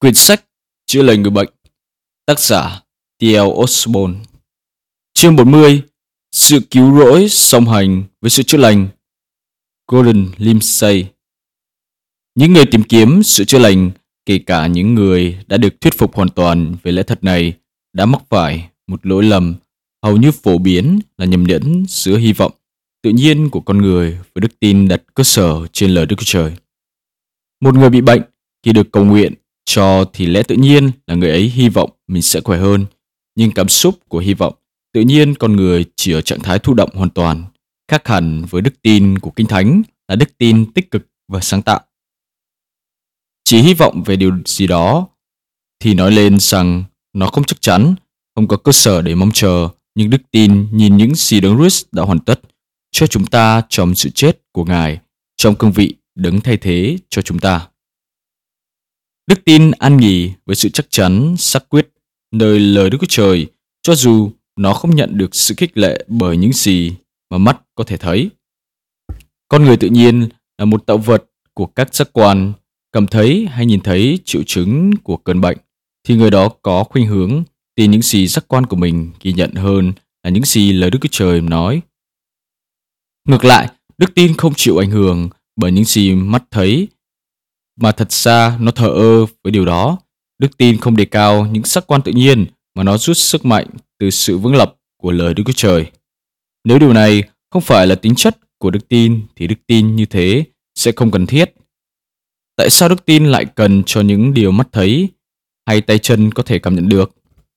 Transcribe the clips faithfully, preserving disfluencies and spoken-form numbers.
Quyển sách Chữa lành người bệnh, tác giả tê lờ Osborne. Chương bốn mươi. Sự cứu rỗi song hành với sự chữa lành. Gordon Lindsay. Những người tìm kiếm sự chữa lành, kể cả những người đã được thuyết phục hoàn toàn về lẽ thật này, đã mắc phải một lỗi lầm hầu như phổ biến là nhầm lẫn giữa hy vọng tự nhiên của con người với đức tin đặt cơ sở trên lời Đức Chúa Trời. Một người bị bệnh khi được cầu nguyện cho thì lẽ tự nhiên là người ấy hy vọng mình sẽ khỏe hơn, nhưng cảm xúc của hy vọng tự nhiên con người chỉ ở trạng thái thụ động hoàn toàn, khác hẳn với đức tin của Kinh Thánh là đức tin tích cực và sáng tạo. Chỉ hy vọng về điều gì đó thì nói lên rằng nó không chắc chắn, không có cơ sở để mong chờ, nhưng đức tin nhìn những gì Đấng Christ đã hoàn tất cho chúng ta trong sự chết của Ngài, trong cương vị Đấng thay thế cho chúng ta. Đức tin an nghỉ với sự chắc chắn, xác quyết nơi lời Đức Chúa Trời, cho dù nó không nhận được sự khích lệ bởi những gì mà mắt có thể thấy. Con người tự nhiên là một tạo vật của các giác quan, cảm thấy hay nhìn thấy triệu chứng của cơn bệnh, thì người đó có khuynh hướng tin những gì giác quan của mình ghi nhận hơn là những gì lời Đức Chúa Trời nói. Ngược lại, đức tin không chịu ảnh hưởng bởi những gì mắt thấy, mà thật ra nó thờ ơ với điều đó. Đức tin không đề cao những giác quan tự nhiên, mà nó rút sức mạnh từ sự vững lập của lời Đức Chúa Trời. Nếu điều này không phải là tính chất của đức tin, thì đức tin như thế sẽ không cần thiết. Tại sao đức tin lại cần cho những điều mắt thấy hay tay chân có thể cảm nhận được?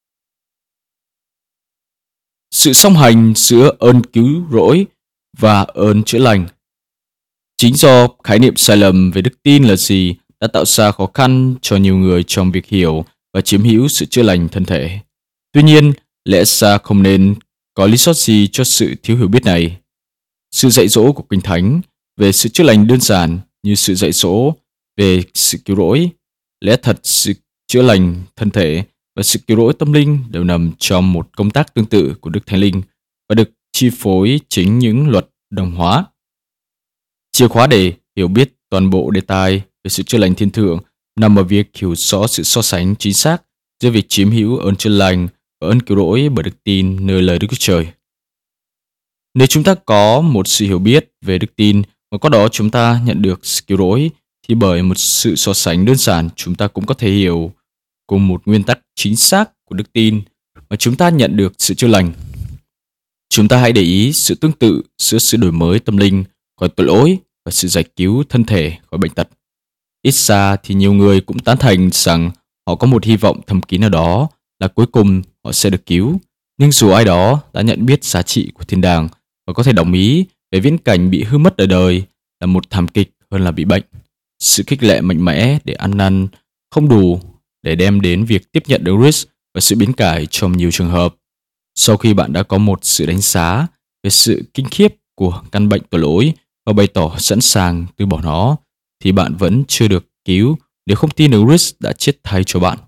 Sự song hành giữa ơn cứu rỗi và ơn chữa lành. Chính do khái niệm sai lầm về đức tin là gì đã tạo ra khó khăn cho nhiều người trong việc hiểu và chiếm hữu sự chữa lành thân thể. Tuy nhiên, lẽ ra không nên có lý do gì cho sự thiếu hiểu biết này. Sự dạy dỗ của Kinh Thánh về sự chữa lành đơn giản như sự dạy dỗ về sự cứu rỗi, lẽ thật sự chữa lành thân thể và sự cứu rỗi tâm linh đều nằm trong một công tác tương tự của Đức Thánh Linh và được chi phối chính những luật đồng hóa. Chìa khóa để hiểu biết toàn bộ đề tài về sự chữa lành thiên thượng nằm ở việc hiểu rõ sự so sánh chính xác giữa việc chiếm hữu ơn chữa lành và ơn cứu rỗi bởi đức tin nơi lời Đức Chúa Trời. Nếu chúng ta có một sự hiểu biết về đức tin và có đó chúng ta nhận được sự cứu rỗi, thì bởi một sự so sánh đơn giản chúng ta cũng có thể hiểu cùng một nguyên tắc chính xác của đức tin mà chúng ta nhận được sự chữa lành. Chúng ta hãy để ý sự tương tự giữa sự đổi mới tâm linh khỏi tội lỗi và sự giải cứu thân thể khỏi bệnh tật. Ít ra thì nhiều người cũng tán thành rằng họ có một hy vọng thầm kín nào đó là cuối cùng họ sẽ được cứu. Nhưng dù ai đó đã nhận biết giá trị của thiên đàng và có thể đồng ý về viễn cảnh bị hư mất đời đời là một thảm kịch hơn là bị bệnh, sự khích lệ mạnh mẽ để ăn năn không đủ để đem đến việc tiếp nhận Đấng Christ và sự biến cải trong nhiều trường hợp. Sau khi bạn đã có một sự đánh giá về sự kinh khiếp của căn bệnh tội lỗi và bày tỏ sẵn sàng từ bỏ nó, thì bạn vẫn chưa được cứu nếu không tin Đấng Christ đã chết thay cho bạn.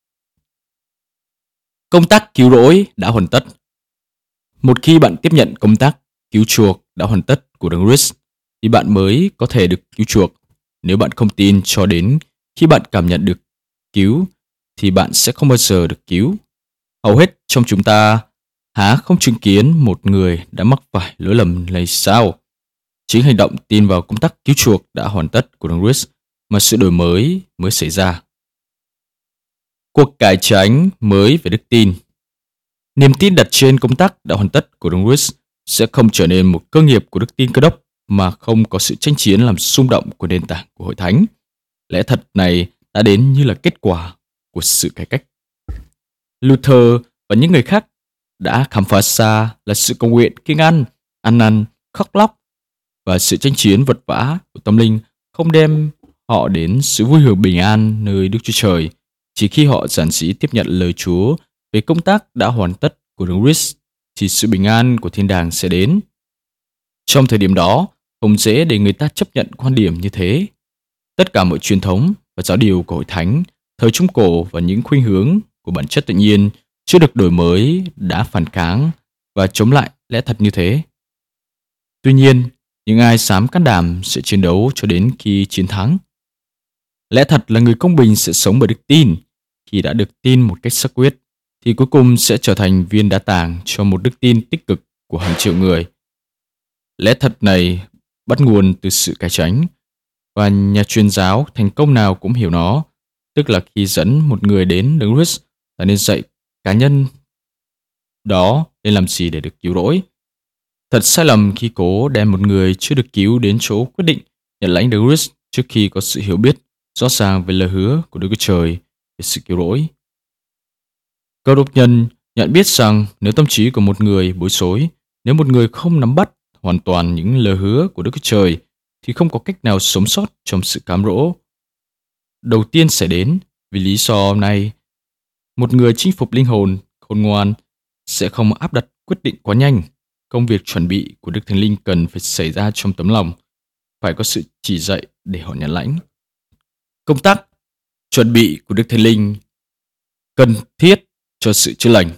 Công tác cứu rỗi đã hoàn tất. Một khi bạn tiếp nhận công tác cứu chuộc đã hoàn tất của Đấng Christ, thì bạn mới có thể được cứu chuộc. Nếu bạn không tin cho đến khi bạn cảm nhận được cứu, thì bạn sẽ không bao giờ được cứu. Hầu hết trong chúng ta há không chứng kiến một người đã mắc phải lỗi lầm này sao? Chính hành động tin vào công tác cứu chuộc đã hoàn tất của Đấng Christ mà sự đổi mới mới xảy ra. Cuộc cải tránh mới về đức tin. Niềm tin đặt trên công tác đã hoàn tất của Đấng Christ sẽ không trở nên một cơ nghiệp của đức tin Cơ Đốc mà không có sự tranh chiến làm xung động của nền tảng của Hội Thánh. Lẽ thật này đã đến như là kết quả của sự cải cách. Luther và những người khác đã khám phá ra là sự cầu nguyện kiêng ăn, ăn năn, khóc lóc và sự tranh chiến vật vã của tâm linh không đem họ đến sự vui hưởng bình an nơi Đức Chúa Trời. Chỉ khi họ giản dị tiếp nhận lời Chúa về công tác đã hoàn tất của Đấng Christ, thì sự bình an của thiên đàng sẽ đến. Trong thời điểm đó, không dễ để người ta chấp nhận quan điểm như thế. Tất cả mọi truyền thống và giáo điều của Hội Thánh, thời Trung Cổ và những khuynh hướng của bản chất tự nhiên chưa được đổi mới đã phản kháng và chống lại lẽ thật như thế. Tuy nhiên, những ai dám can đảm sẽ chiến đấu cho đến khi chiến thắng. Lẽ thật là người công bình sẽ sống bởi đức tin. Khi đã được tin một cách xác quyết, thì cuối cùng sẽ trở thành viên đá tảng cho một đức tin tích cực của hàng triệu người. Lẽ thật này bắt nguồn từ sự cải chánh, và nhà truyền giáo thành công nào cũng hiểu nó, tức là khi dẫn một người đến Đấng Christ, ta nên dạy cá nhân đó nên làm gì để được cứu rỗi. Thật sai lầm khi cố đem một người chưa được cứu đến chỗ quyết định nhận lãnh Đấng Christ trước khi có sự hiểu biết rõ ràng về lời hứa của Đức Chúa Trời về sự cứu rỗi. Cơ đốc nhân nhận biết rằng nếu tâm trí của một người bối rối, nếu một người không nắm bắt hoàn toàn những lời hứa của Đức Chúa Trời, thì không có cách nào sống sót trong sự cám dỗ đầu tiên xảy đến. Vì lý do này, một người chinh phục linh hồn khôn ngoan sẽ không áp đặt quyết định quá nhanh. Công việc chuẩn bị của Đức Thánh Linh cần phải xảy ra trong tấm lòng, phải có sự chỉ dạy để họ nhận lãnh. Công tác chuẩn bị của Đức Thánh Linh cần thiết cho sự chữa lành.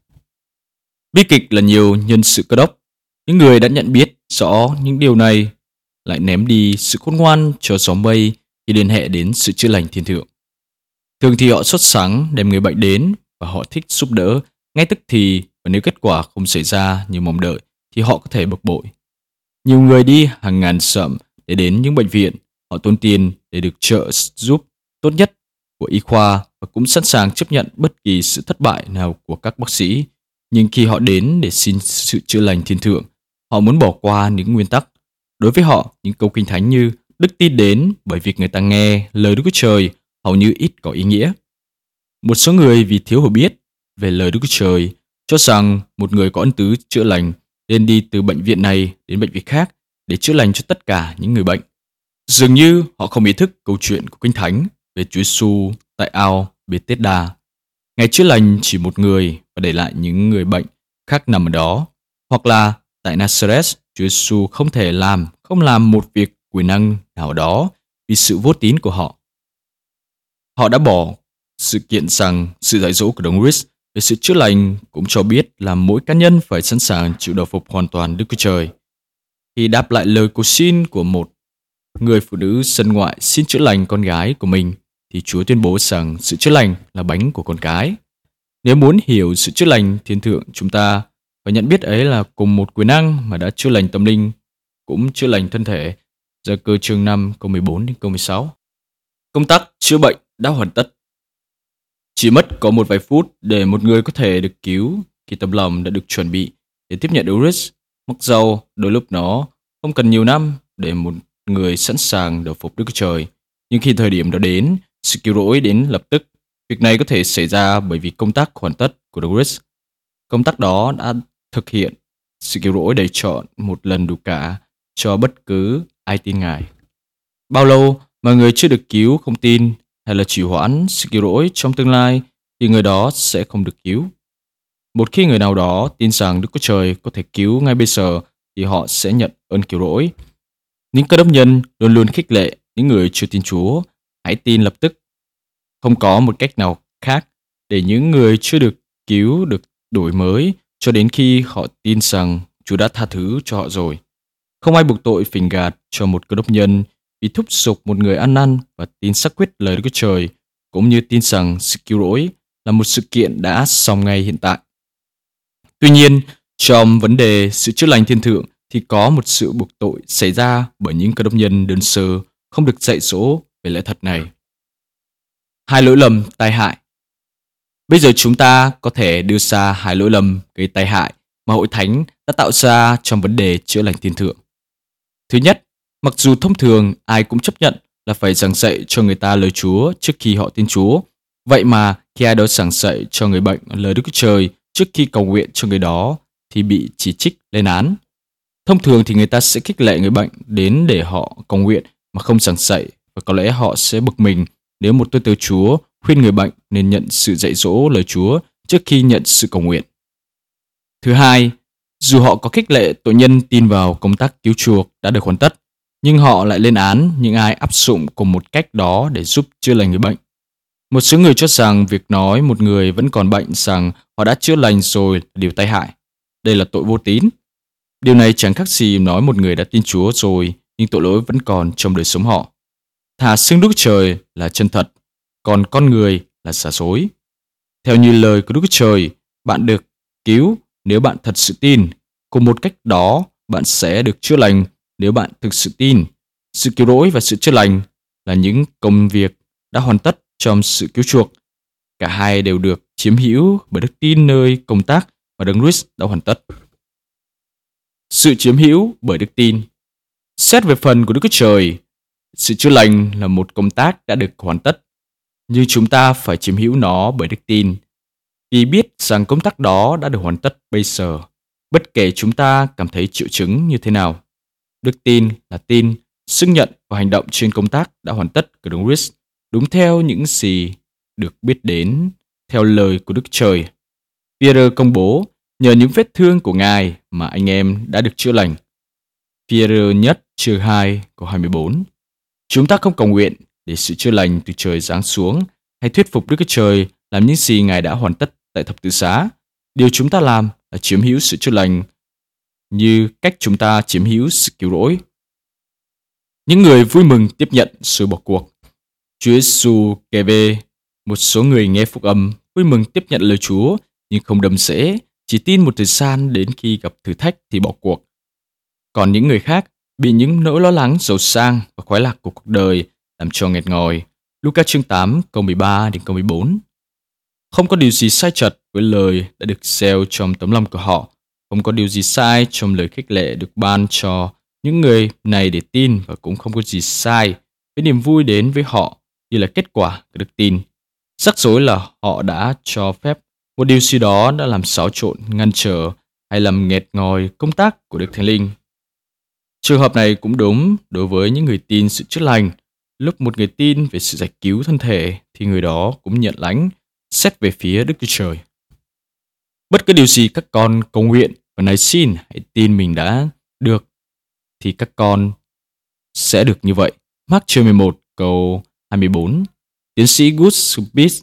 Bi kịch là nhiều nhân sự Cơ Đốc, những người đã nhận biết rõ những điều này lại ném đi sự khôn ngoan cho gió mây khi liên hệ đến sự chữa lành thiên thượng. Thường thì họ sốt sắng đem người bệnh đến và họ thích giúp đỡ ngay tức thì, và nếu kết quả không xảy ra như mong đợi thì họ có thể bực bội. Nhiều người đi hàng ngàn dặm để đến những bệnh viện, họ tốn tiền để được trợ giúp tốt nhất của y khoa và cũng sẵn sàng chấp nhận bất kỳ sự thất bại nào của các bác sĩ. Nhưng khi họ đến để xin sự chữa lành thiên thượng, họ muốn bỏ qua những nguyên tắc. Đối với họ, những câu kinh thánh như đức tin đến bởi việc người ta nghe lời Đức Chúa Trời hầu như ít có ý nghĩa. Một số người vì thiếu hiểu biết về lời Đức Chúa Trời cho rằng một người có ân tứ chữa lành nên đi từ bệnh viện này đến bệnh viện khác để chữa lành cho tất cả những người bệnh. Dường như họ không ý thức câu chuyện của Kinh Thánh về Chúa Giêsu tại ao Bethesda. Ngài chữa lành chỉ một người và để lại những người bệnh khác nằm ở đó. Hoặc là tại Nazareth, Chúa Giêsu không thể làm, không làm một việc quyền năng nào đó vì sự vô tín của họ. Họ đã bỏ sự kiện rằng sự dạy dỗ của Đấng Christ về sự chữa lành cũng cho biết là mỗi cá nhân phải sẵn sàng chịu đầu phục hoàn toàn Đức Chúa Trời. Khi đáp lại lời cầu xin của một người phụ nữ dân ngoại xin chữa lành con gái của mình, thì Chúa tuyên bố rằng sự chữa lành là bánh của con cái. Nếu muốn hiểu sự chữa lành thiên thượng, chúng ta phải nhận biết ấy là cùng một quyền năng mà đã chữa lành tâm linh, cũng chữa lành thân thể. Gia Cơ chương năm câu mười bốn đến câu mười sáu. Công tác chữa bệnh đã hoàn tất. Chỉ mất có một vài phút để một người có thể được cứu khi tấm lòng đã được chuẩn bị để tiếp nhận Christ. Mặc dầu đôi lúc nó không cần nhiều năm để một người sẵn sàng đầu phục Đức Chúa Trời, nhưng khi thời điểm đó đến, sự cứu rỗi đến lập tức. Việc này có thể xảy ra bởi vì công tác hoàn tất của Đấng Christ. Công tác đó đã thực hiện sự cứu rỗi đầy trọn một lần đủ cả cho bất cứ ai tin Ngài. Bao lâu mà người chưa được cứu không tin hay là trì hoãn sự cứu rỗi trong tương lai thì người đó sẽ không được cứu. Một khi người nào đó tin rằng Đức Chúa Trời có thể cứu ngay bây giờ thì họ sẽ nhận ơn cứu rỗi. Những Cơ Đốc nhân luôn luôn khích lệ những người chưa tin Chúa hãy tin lập tức. Không có một cách nào khác để những người chưa được cứu được đổi mới cho đến khi họ tin rằng Chúa đã tha thứ cho họ rồi. Không ai buộc tội phỉnh gạt cho một Cơ Đốc nhân vì thúc giục một người ăn năn và tin xác quyết lời Đức Chúa Trời, cũng như tin rằng sự cứu rỗi là một sự kiện đã xong ngay hiện tại. Tuy nhiên, trong vấn đề sự chữa lành thiên thượng thì có một sự buộc tội xảy ra bởi những Cơ Đốc nhân đơn sơ không được dạy dỗ về lẽ thật này. Hai lỗi lầm tai hại. Bây giờ chúng ta có thể đưa ra hai lỗi lầm gây tai hại mà Hội Thánh đã tạo ra trong vấn đề chữa lành thiên thượng. Thứ nhất, mặc dù thông thường ai cũng chấp nhận là phải giảng dạy cho người ta lời Chúa trước khi họ tin Chúa, vậy mà khi ai đó giảng dạy cho người bệnh lời Đức Chúa Trời trước khi cầu nguyện cho người đó thì bị chỉ trích lên án. Thông thường thì người ta sẽ khích lệ người bệnh đến để họ cầu nguyện mà không giảng dạy, và có lẽ họ sẽ bực mình nếu một tôi tớ Chúa khuyên người bệnh nên nhận sự dạy dỗ lời Chúa trước khi nhận sự cầu nguyện. Thứ hai, dù họ có khích lệ tội nhân tin vào công tác cứu chuộc đã được hoàn tất, nhưng họ lại lên án những ai áp dụng cùng một cách đó để giúp chữa lành người bệnh. Một số người cho rằng việc nói một người vẫn còn bệnh rằng họ đã chữa lành rồi là điều tai hại. Đây là tội vô tín. Điều này chẳng khác gì nói một người đã tin Chúa rồi nhưng tội lỗi vẫn còn trong đời sống họ. Thà xưng Đức Chúa Trời là chân thật, còn con người là giả dối. Theo như lời của Đức Chúa Trời, bạn được cứu nếu bạn thật sự tin. Cùng một cách đó, bạn sẽ được chữa lành nếu bạn thực sự tin. Sự cứu rỗi và sự chữa lành là những công việc đã hoàn tất trong sự cứu chuộc. Cả hai đều được chiếm hữu bởi đức tin nơi công tác mà Đấng Christ đã hoàn tất. Sự chiếm hữu bởi đức tin. Xét về phần của Đức Chúa Trời, sự chữa lành là một công tác đã được hoàn tất, nhưng chúng ta phải chiếm hữu nó bởi đức tin. Vì biết rằng công tác đó đã được hoàn tất bây giờ, bất kể chúng ta cảm thấy triệu chứng như thế nào. Đức tin là tin, xưng nhận và hành động trên công tác đã hoàn tất của Đấng Christ, đúng theo những gì được biết đến theo lời của Đức Trời. Phi-e-rơ công bố nhờ những vết thương của Ngài mà anh em đã được chữa lành. Phi-e-rơ nhất chương hai câu hai mươi bốn. Chúng ta không cầu nguyện để sự chữa lành từ trời giáng xuống hay thuyết phục Đức Chúa Trời làm những gì Ngài đã hoàn tất tại thập tự giá. Điều chúng ta làm là chiếm hữu sự chữa lành như cách chúng ta chiếm hữu sự cứu rỗi. Những người vui mừng tiếp nhận sự bỏ cuộc. Chúa Giêsu kể về một số người nghe phúc âm, vui mừng tiếp nhận lời Chúa nhưng không đầm rễ, chỉ tin một thời gian đến khi gặp thử thách thì bỏ cuộc. Còn những người khác bị những nỗi lo lắng giàu sang và khoái lạc của cuộc đời làm cho nghẹt ngòi. Luca chương tám câu mười ba đến câu mười bốn. Không có điều gì sai chật với lời đã được gieo trong tấm lòng của họ. Không có điều gì sai trong lời khích lệ được ban cho những người này để tin, và cũng không có gì sai với niềm vui đến với họ như là kết quả của đức tin. Rắc rối là họ đã cho phép một điều gì đó đã làm xáo trộn, ngăn trở hay làm nghẹt ngòi công tác của Đức Thánh Linh. Trường hợp này cũng đúng đối với những người tin sự chữa lành. Lúc một người tin về sự giải cứu thân thể thì người đó cũng nhận lãnh xét về phía Đức Chúa Trời. Bất cứ điều gì các con cầu nguyện và nài xin hãy tin mình đã được thì các con sẽ được như vậy. Mark chương mười một câu hai mươi bốn. Tiến sĩ Good Smith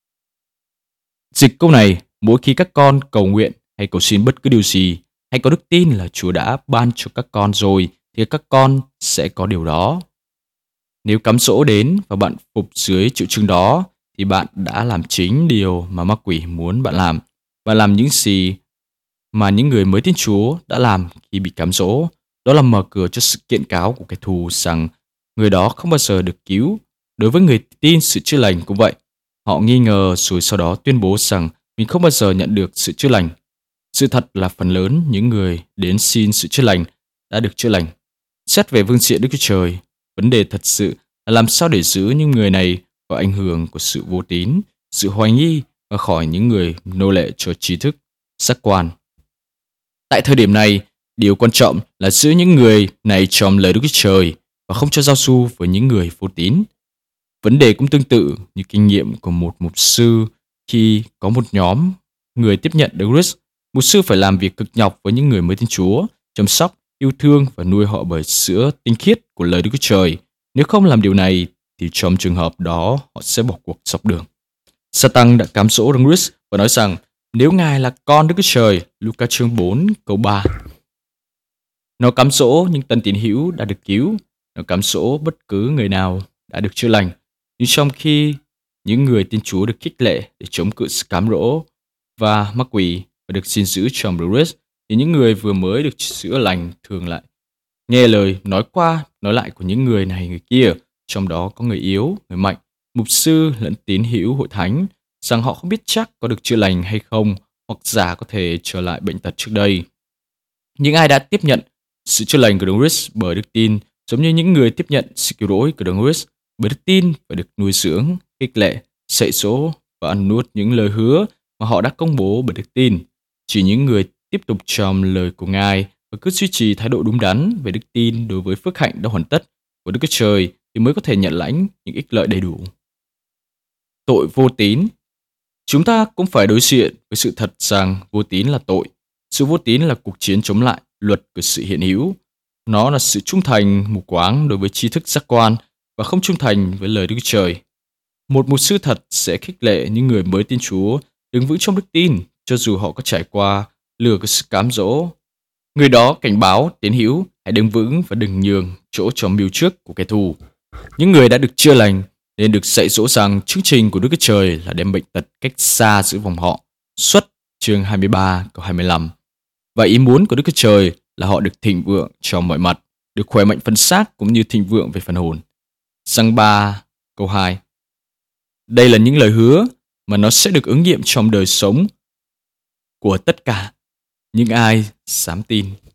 dịch câu này: mỗi khi các con cầu nguyện hay cầu xin bất cứ điều gì, hãy có đức tin là Chúa đã ban cho các con rồi thì các con sẽ có điều đó. Nếu cám dỗ đến và bạn phục dưới triệu chứng đó thì bạn đã làm chính điều mà ma quỷ muốn bạn làm. Bạn làm những gì mà những người mới tin Chúa đã làm khi bị cám dỗ. Đó là mở cửa cho sự kiện cáo của kẻ thù rằng người đó không bao giờ được cứu. Đối với người tin sự chữa lành cũng vậy. Họ nghi ngờ rồi sau đó tuyên bố rằng mình không bao giờ nhận được sự chữa lành. Sự thật là phần lớn những người đến xin sự chữa lành đã được chữa lành. Xét về phương diện Đức Chúa Trời, vấn đề thật sự là làm sao để giữ những người này khỏi ảnh hưởng của sự vô tín, sự hoài nghi và khỏi những người nô lệ cho trí thức, giác quan. Tại thời điểm này, điều quan trọng là giữ những người này trong lời Đức Chúa Trời và không cho giao du với những người vô tín. Vấn đề cũng tương tự như kinh nghiệm của một mục sư khi có một nhóm người tiếp nhận Đấng Christ. Mục sư phải làm việc cực nhọc với những người mới tin Chúa, chăm sóc, yêu thương và nuôi họ bởi sữa tinh khiết của lời Đức Chúa Trời. Nếu không làm điều này thì trong trường hợp đó họ sẽ bỏ cuộc dọc đường. Satan đã cám dỗ Đấng Christ và nói rằng nếu Ngài là con Đức Chúa Trời, Luca chương bốn câu ba. Nó cám dỗ những tân tín hữu đã được cứu, nó cám dỗ bất cứ người nào đã được chữa lành. Nhưng trong khi những người tin Chúa được khích lệ để chống cự sự cám dỗ và ma quỷ và được gìn giữ trong Đấng Christ, thì những người vừa mới được chữa lành thường lại nghe lời nói qua nói lại của những người này người kia, trong đó có người yếu, người mạnh, mục sư lẫn tín hữu hội thánh, rằng họ không biết chắc có được chữa lành hay không, hoặc giả có thể trở lại bệnh tật trước đây. Những ai đã tiếp nhận sự chữa lành của Đấng Christ bởi đức tin, giống như những người tiếp nhận sự cứu rỗi của Đấng Christ bởi đức tin, phải được nuôi dưỡng, khích lệ, dạy dỗ và ăn nuốt những lời hứa mà họ đã công bố bởi đức tin. Chỉ những người tiếp tục trong lời của Ngài và cứ duy trì thái độ đúng đắn về đức tin đối với phước hạnh đã hoàn tất của Đức Chúa Trời thì mới có thể nhận lãnh những ích lợi đầy đủ. Tội vô tín. Chúng ta cũng phải đối diện với sự thật rằng vô tín là tội. Sự vô tín là cuộc chiến chống lại luật của sự hiện hữu. Nó là sự trung thành mù quáng đối với tri thức giác quan và không trung thành với lời Đức Chúa Trời. Một mục sư thật sẽ khích lệ những người mới tin Chúa đứng vững trong đức tin, cho dù họ có trải qua lừa của sự cám dỗ. Người đó cảnh báo tín hữu hãy đứng vững và đừng nhường chỗ cho mưu trước của kẻ thù. Những người đã được chữa lành nên được dạy dỗ rằng chương trình của Đức Chúa Trời là đem bệnh tật cách xa giữa vòng họ. Xuất chương hai mươi ba câu hai mươi lăm. Và ý muốn của Đức Chúa Trời là họ được thịnh vượng trong mọi mặt, được khỏe mạnh phần xác cũng như thịnh vượng về phần hồn. Giăng ba câu hai. Đây là những lời hứa mà nó sẽ được ứng nghiệm trong đời sống của tất cả những ai dám tin.